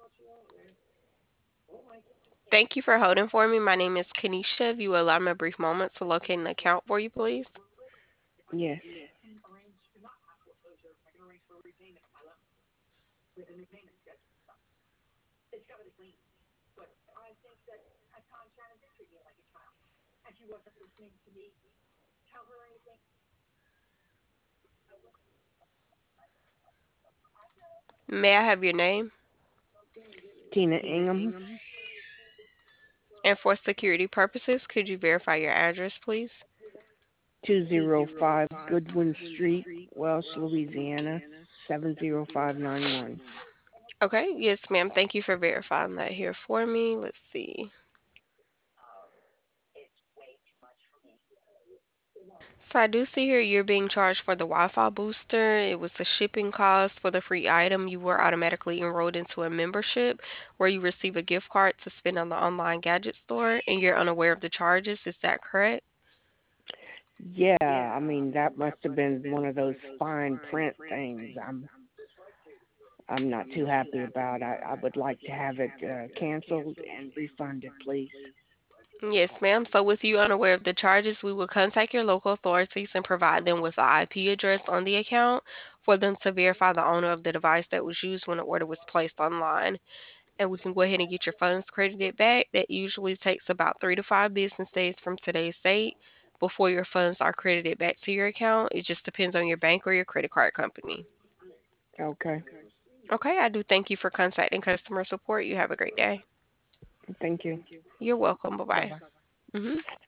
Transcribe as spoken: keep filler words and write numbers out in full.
Thank you for holding for me. My name is Kanisha. If you will allow me a brief moment to locate an account for you, please. Yes. May I have your name? Tina Ingham, And for security purposes, could you verify your address, please? two oh five Goodwin Street, Welsh, Louisiana, seven oh five nine one. Okay, yes, ma'am. Thank you for verifying that here for me. Let's see. So I do see here you're being charged for the Wi-Fi booster. It was a shipping cost for the free item. You were automatically enrolled into a membership where you receive a gift card to spend on the online gadget store, and you're unaware of the charges. Is that correct? Yeah, I mean that must have been one of those fine print things. I'm I'm not too happy about. I I would like to have it uh, canceled and refunded, please. Yes, ma'am. So with you unaware of the charges, we will contact your local authorities and provide them with the I P address on the account for them to verify the owner of the device that was used when the order was placed online. And we can go ahead and get your funds credited back. That usually takes about three to five business days from today's date before your funds are credited back to your account. It just depends on your bank or your credit card company. Okay. Okay, I do thank you for contacting customer support. You have a great day. Thank you. You're welcome. Bye Bye bye. bye. hmm